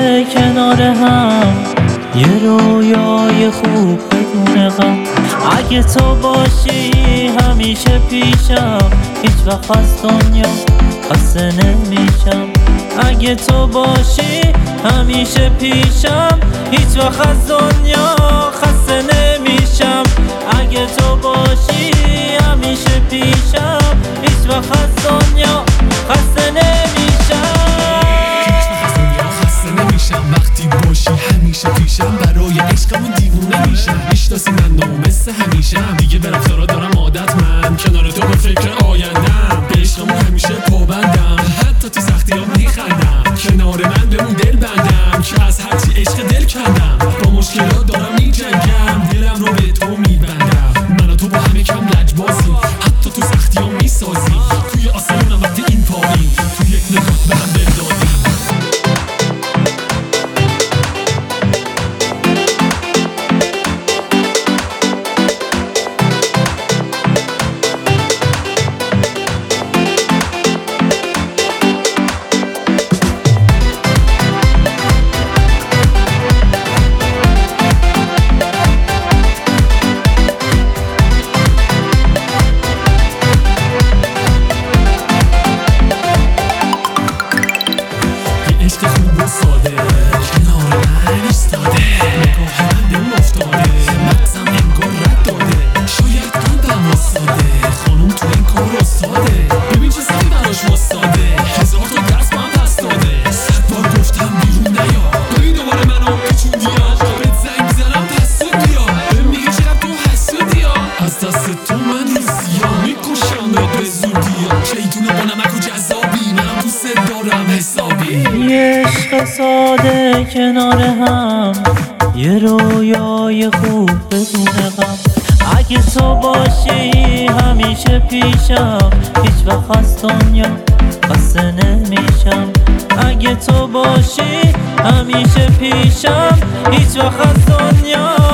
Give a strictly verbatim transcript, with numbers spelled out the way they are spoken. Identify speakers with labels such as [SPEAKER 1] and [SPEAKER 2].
[SPEAKER 1] ساده کنار هم، یه رویای خوب بدون غم. اگه تو باشی همیشه پیشم، هیچ وقت از دنیا خسته نمیشم. اگه تو باشی همیشه پیشم، هیچ وقت از دنیا خسته نمیشم. اگه تو باشی همیشه پیشم، هیچ وقت از دنیا خسته نمیشم.
[SPEAKER 2] وقتی باشی همیشه پیشم، برای عشقمون دیوونه میشم. میشناسی من نو مثل همیشم، دیگه به رفتارا دارم عادت. من کنار تو به فکر آیندم، به عشقمون همیشه پابندم. حتی تو سختی ها میخندم، کنار من بمون دل بندم. که از هرچی عشق دل کندم، با مشکلات دارم میجنگم. دلم رو به تو میبندم، من و تو با همه کم لجبازی. حتی تو سختی ها میسازی، توی آسمونم وقتی این پایین، توی یک نگاه به هم دل دادی. عشق خوب و ساده کنار من ایستاده، نگاه من به اون افتاده، مغزم انگار رد داده. شاید قلبم واساده، خانوم تو این کار استاده. ببین چه سری براش واساده، هزار تا درس با هم پس داده. صد بار گفتم بیرون نیا، ببین دوباره منو پیچوندیا. بهت زنگ میزنم پس زود بیا، بهم میگه چقدر تو حسودیا. از دست تو من روسیا میکشم به زودیا. شیطونه با نمک و جذابی، منم دوست دارم حسابی.
[SPEAKER 1] یه عشق ساده کنار هم، یه رویای خوب بدون غم. اگه تو باشی همیشه پیشم، هیچ وقت از دنیا خسته نمیشم. اگه تو باشی همیشه پیشم، هیچ وقت از دنیا